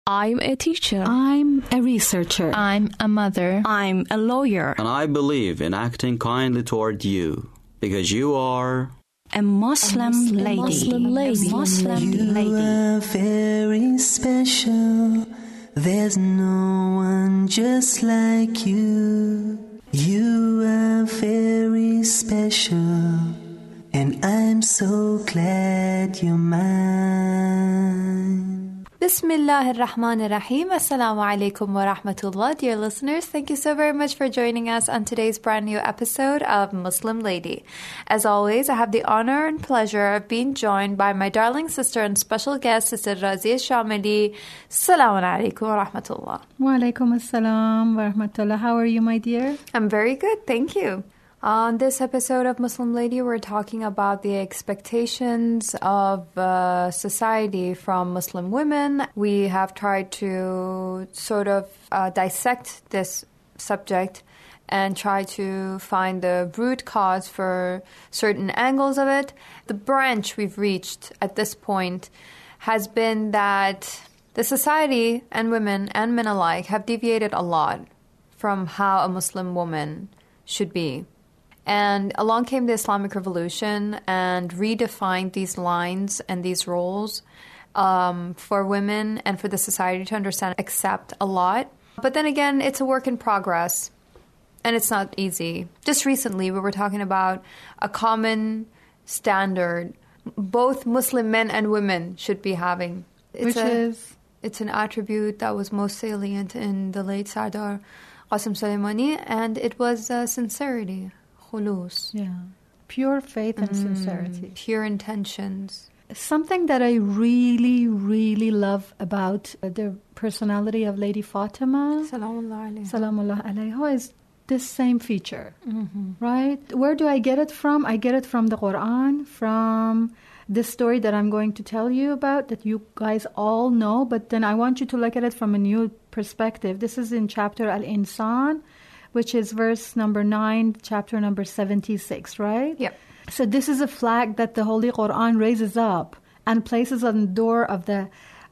I'm a teacher. I'm a researcher. I'm a mother. I'm a lawyer. And I believe in acting kindly toward you, because you are a Muslim lady. You are very special. There's no one just like you. You are very special, and I'm so glad you're mine. Bismillah ar-Rahman ar-Rahim. Assalamu alaikum wa rahmatullah. Dear listeners, thank you so very much for joining us on today's brand new episode of Muslim Lady. As always, I have the honor and pleasure of being joined by my darling sister and special guest, Sister Razia Shamili. Assalamu alaikum wa rahmatullah. Wa alaikum assalam wa rahmatullah. How are you, my dear? I'm very good, thank you. On this episode of Muslim Lady, we're talking about the expectations of society from Muslim women. We have tried to sort of dissect this subject and try to find the root cause for certain angles of it. The branch we've reached at this point has been that the society and women and men alike have deviated a lot from how a Muslim woman should be. And along came the Islamic Revolution and redefined these lines and these roles for women and for the society to understand, accept a lot. But then again, it's a work in progress, and it's not easy. Just recently, we were talking about a common standard both Muslim men and women should be having. It's an attribute that was most salient in the late Sardar Qasim Soleimani, and it was sincerity. Khulus. Yeah. Pure faith and sincerity. Pure intentions. Something that I really, really love about the personality of Lady Fatima, Salamullah alayha, is this same feature, right? Where do I get it from? I get it from the Quran, from this story that I'm going to tell you about that you guys all know, but then I want you to look at it from a new perspective. This is in chapter Al-Insan, which is verse number 9, chapter number 76, right? Yep. So this is a flag that the Holy Quran raises up and places on the door of the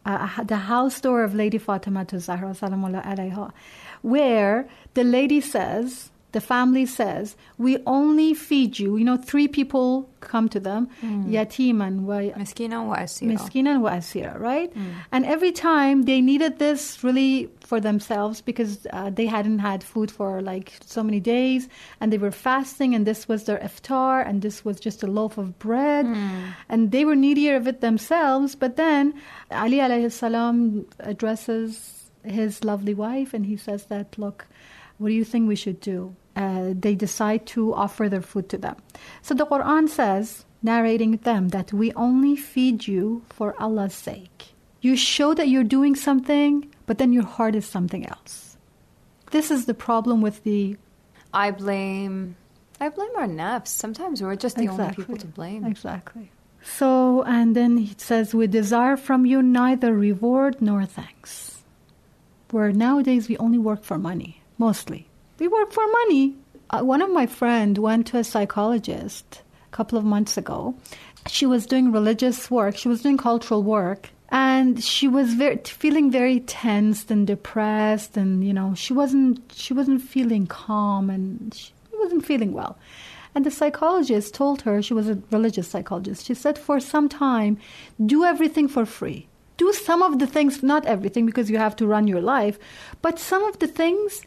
house door of Lady Fatima Zahra, salamullah alayha, where the lady says, the family says, we only feed you. You know, 3 people come to them, yatiman wa miskinan wa asira, right? And every time they needed this really for themselves because they hadn't had food for like so many days, and they were fasting, and this was their iftar, and this was just a loaf of bread, and they were needier of it themselves. But then Ali alayhi salam addresses his lovely wife, and he says that, look, what do you think we should do? They decide to offer their food to them. So the Quran says, narrating them, that we only feed you for Allah's sake. You show that you're doing something, but then your heart is something else. This is the problem with the... I blame our nafs. Sometimes we're just the only people to blame. Exactly. So, and then he says, we desire from you neither reward nor thanks. Where nowadays we only work for money. Mostly. We work for money. One of my friends went to a psychologist a couple of months ago. She was doing religious work. She was doing cultural work. And she was feeling very tensed and depressed. And, you know, she wasn't feeling calm, and she wasn't feeling well. And the psychologist told her, she was a religious psychologist, she said, for some time, do everything for free. Do some of the things, not everything because you have to run your life, but some of the things...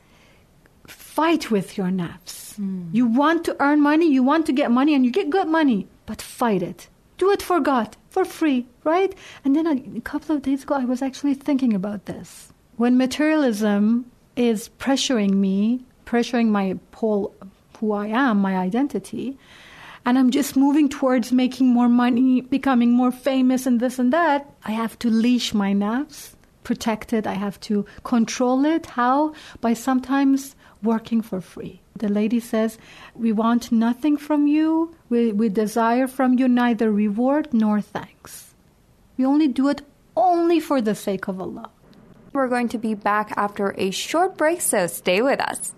Fight with your nafs. You want to earn money, you want to get money, and you get good money, but fight it. Do it for God, for free, right? And then a couple of days ago, I was actually thinking about this. When materialism is pressuring me, pressuring my whole, who I am, my identity, and I'm just moving towards making more money, becoming more famous and this and that, I have to leash my nafs, protect it, I have to control it. How? By sometimes working for free. The lady says, we want nothing from you. We desire from you neither reward nor thanks. We only do it only for the sake of Allah. We're going to be back after a short break, so stay with us.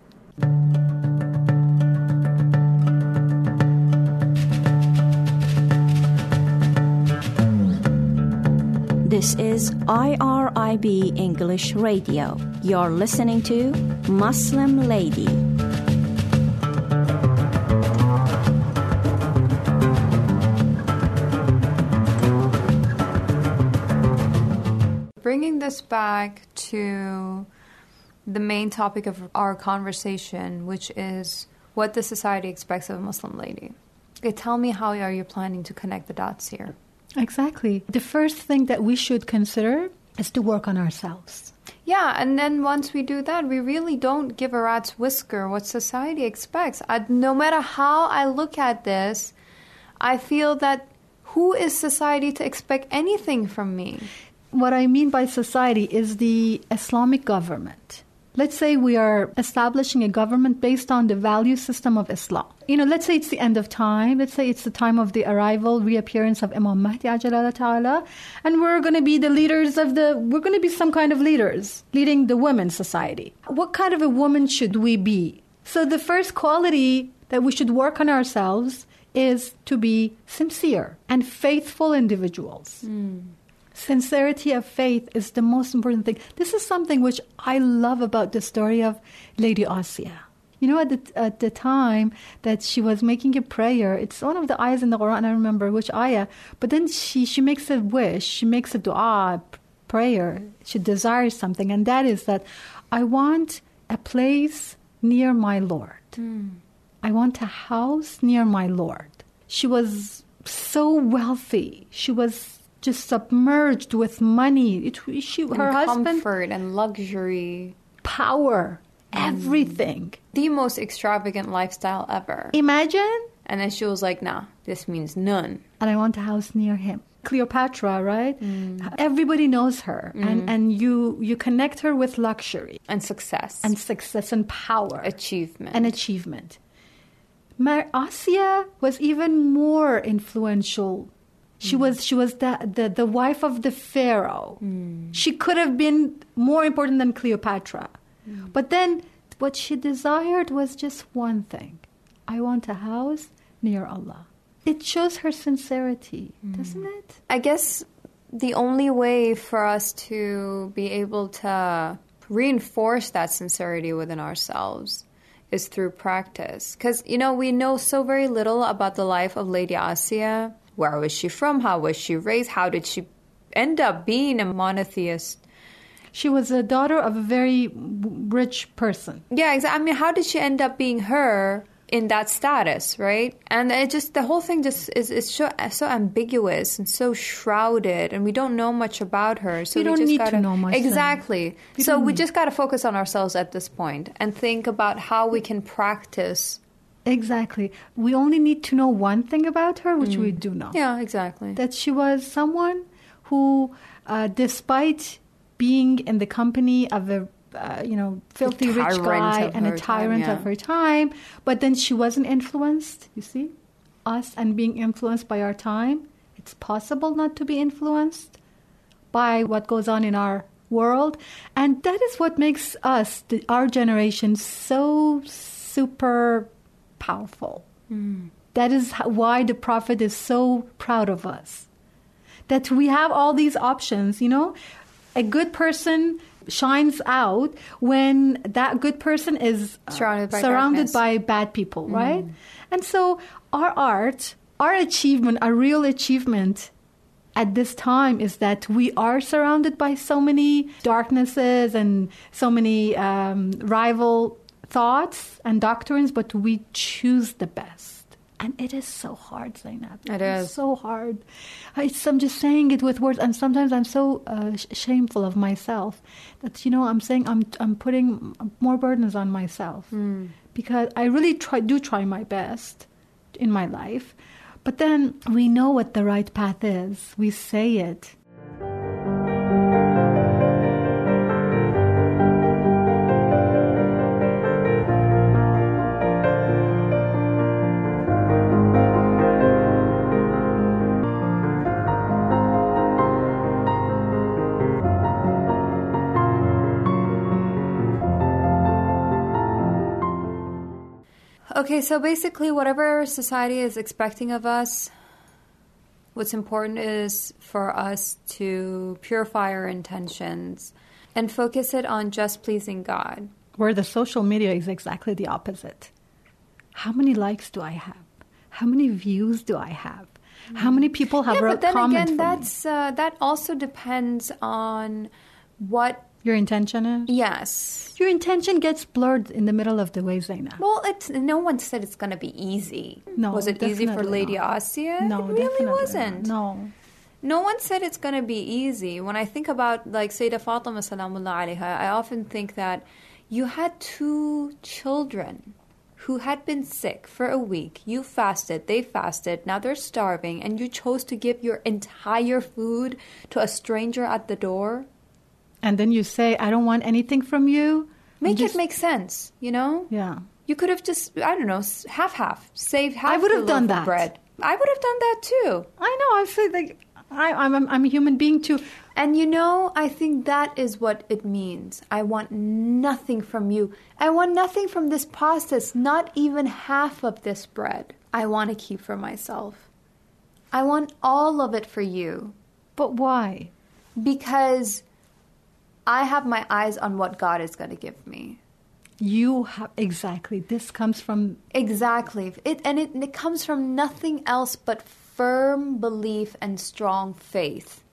The This is IRIB English Radio. You're listening to Muslim Lady. Bringing this back to the main topic of our conversation, which is what the society expects of a Muslim lady. Okay, tell me, how are you planning to connect the dots here? Exactly. The first thing that we should consider is to work on ourselves. Yeah, and then once we do that, we really don't give a rat's whisker what society expects. No matter how I look at this, I feel that who is society to expect anything from me? What I mean by society is the Islamic government. Let's say we are establishing a government based on the value system of Islam. Let's say it's the end of time. Let's say it's the time of the reappearance of Imam Mahdi Ajalala Ta'ala. And we're going to be the leaders we're going to be some kind of leaders leading the women's society. What kind of a woman should we be? So the first quality that we should work on ourselves is to be sincere and faithful individuals. Sincerity of faith is the most important thing. This is something which I love about the story of Lady Asiya. At the time that she was making a prayer, it's one of the ayahs in the Quran, I don't remember which ayah, but then she makes a wish, she makes a dua, prayer, she desires something, and that is that I want a place near my Lord. I want a house near my Lord. She was so wealthy. She was just submerged with money. Her husband, comfort and luxury, power, everything. The most extravagant lifestyle ever. Imagine. And then she was like, nah, this means none. And I want a house near him. Cleopatra, right? Everybody knows her. And you connect her with luxury. And success. And power. Achievement. Asiya was even more influential. She was the wife of the pharaoh. She could have been more important than Cleopatra. But then what she desired was just one thing. I want a house near Allah. It shows her sincerity, doesn't it? I guess the only way for us to be able to reinforce that sincerity within ourselves is through practice. Because, we know so very little about the life of Lady Asiya. Where was she from? How was she raised? How did she end up being a monotheist? She was a daughter of a very rich person. Yeah, exactly. How did she end up being her in that status, right? And the whole thing just is so ambiguous and so shrouded, and we don't know much about her. So we don't need to know much. Exactly. So we just got to focus on ourselves at this point and think about how we can practice. Exactly. We only need to know one thing about her, which we do know. Yeah, exactly. That she was someone who, despite being in the company of a filthy rich guy and a tyrant of her time, but then she wasn't influenced. You see, us and being influenced by our time, it's possible not to be influenced by what goes on in our world, and that is what makes us, our generation, so super powerful. That is why the Prophet is so proud of us, that we have all these options. A good person shines out when that good person is surrounded by bad people, right? And so our art, our achievement, our real achievement at this time is that we are surrounded by so many darknesses and so many rival thoughts and doctrines, but we choose the best. And it is so hard, Zainab. It is. So hard. I'm just saying it with words, and sometimes I'm so shameful of myself that, I'm saying I'm putting more burdens on myself because I really do try my best in my life. But then we know what the right path is. We say it. Okay, so basically whatever society is expecting of us, What's important is for us to purify our intentions and focus it on just pleasing God. Where the social media is exactly the opposite. How many likes do I have? How many views do I have? How many people have wrote comments for me? That also depends on what your intention is? Yes. Your intention gets blurred in the middle of the way, Zainab. Well, no one said it's going to be easy. No, was it easy for Lady Asya? No, it really wasn't. No. No one said it's going to be easy. When I think about like Sayyidah Fatima salamullah alayha, I often think that you had 2 children who had been sick for a week. You fasted, they fasted, now they're starving, and you chose to give your entire food to a stranger at the door. And then you say, I don't want anything from you. Make it make sense, you know? Yeah. You could have just, I don't know, half, saved half I would have done that. Bread. I would have done that too. I know, I feel like I'm a human being too. And you know, I think that is what it means. I want nothing from you. I want nothing from this process, not even half of this bread. I want to keep for myself. I want all of it for you. But why? Because I have my eyes on what God is going to give me. You have, exactly. This comes from... Exactly. It comes from nothing else but firm belief and strong faith.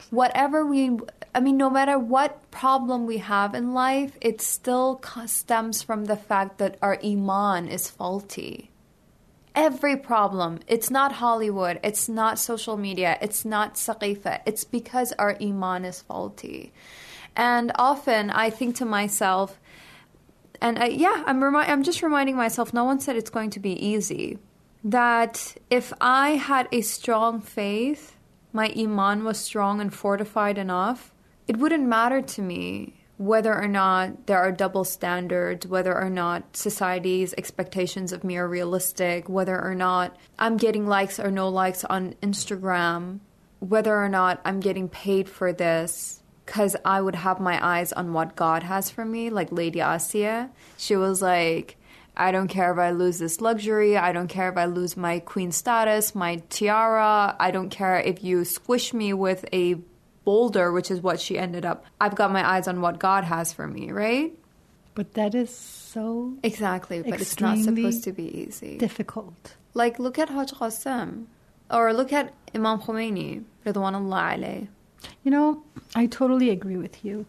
No matter what problem we have in life, it still stems from the fact that our iman is faulty. Every problem, it's not Hollywood, it's not social media, it's not saqifa, it's because our iman is faulty. And often I think to myself, and I'm just reminding myself, no one said it's going to be easy. That if I had a strong faith, my iman was strong and fortified enough, it wouldn't matter to me whether or not there are double standards, whether or not society's expectations of me are realistic, whether or not I'm getting likes or no likes on Instagram, whether or not I'm getting paid for this, because I would have my eyes on what God has for me, like Lady Asya. She was like, I don't care if I lose this luxury. I don't care if I lose my queen status, my tiara. I don't care if you squish me with a boulder, which is what she ended up. I've got my eyes on what God has for me, right? But that is so... Exactly, but it's not supposed to be easy. Difficult. Like, look at Haj Qasim. Or look at Imam Khomeini, Ridwanullah alayh. You know, I totally agree with you.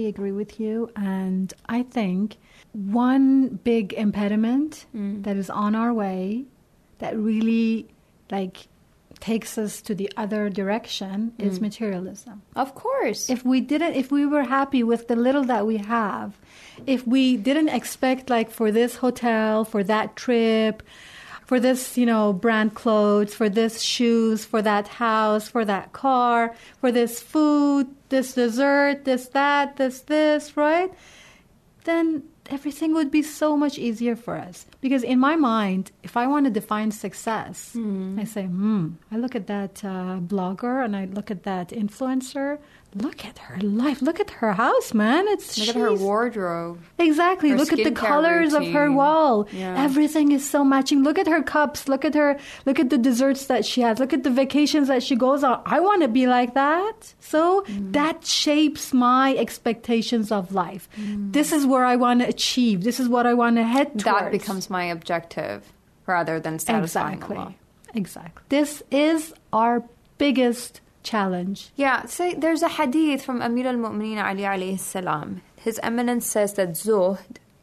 And I think one big impediment that is on our way that really takes us to the other direction is materialism. Of course. If we were happy with the little that we have, if we didn't expect for this hotel, for that trip, for this, brand clothes, for this shoes, for that house, for that car, for this food, this dessert, this, that, this, right? Then everything would be so much easier for us. Because in my mind, if I want to define success, I say, I look at that blogger and I look at that influencer. Look at her life. Look at her house, man. Look at her wardrobe. Exactly. Look at the colors of her wall. Yeah. Everything is so matching. Look at her cups. Look at the desserts that she has. Look at the vacations that she goes on. I want to be like that. So that shapes my expectations of life. This is where I want to achieve. This is what I want to head towards. That becomes my objective rather than satisfying Allah. Exactly. This is our biggest challenge. Yeah, say there's a hadith from Amir al-Mu'mineen Ali alayhi salam. His Eminence says that zuhd,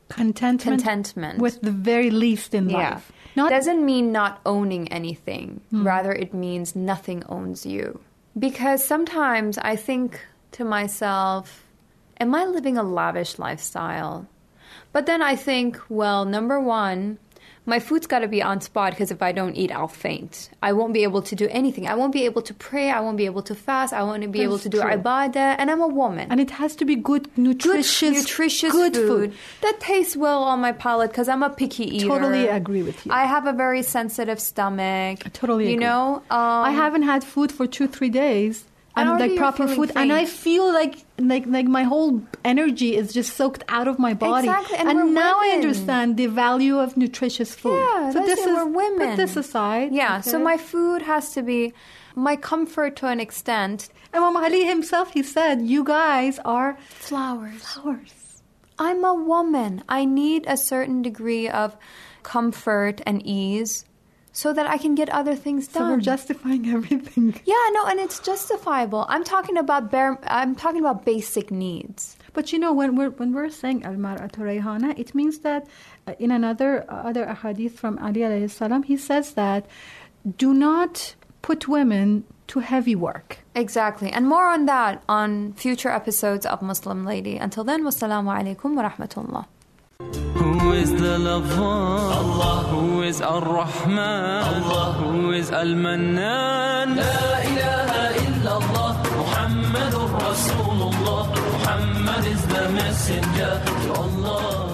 contentment with the very least in life, doesn't mean not owning anything. Rather, it means nothing owns you. Because sometimes I think to myself, am I living a lavish lifestyle? But then I think, well, number one, my food's got to be on spot because if I don't eat, I'll faint. I won't be able to do anything. I won't be able to pray. I won't be able to fast. I won't be able to do ibadah. And I'm a woman. And it has to be good, nutritious food that tastes well on my palate because I'm a picky eater. Totally agree with you. I have a very sensitive stomach. I totally agree. You know? I haven't had food for 2-3 days. And proper food, faint. and I feel like my whole energy is just soaked out of my body. Exactly, and now women. I understand the value of nutritious food. Yeah, so we're women. Put this aside. Yeah, okay. so my food has to be my comfort to an extent. Imam Ali himself, he said, you guys are Flowers. flowers. I'm a woman. I need a certain degree of comfort and ease so that I can get other things done. So we're justifying everything. Yeah, no, and it's justifiable. I'm talking about basic needs. But you know, when we're saying al-mar'atu rayhana, it means that in other ahadith from Ali alayhi salam, he says that do not put women to heavy work. Exactly. And more on that on future episodes of Muslim Lady. Until then, wassalamu alaikum wa rahmatullah. Who is the lover? Allah. Who is Ar-Rahman? Allah. Who is Al-Mannan? La ilaha illallah. Muhammadur Rasulullah. Muhammad is the messenger to Allah.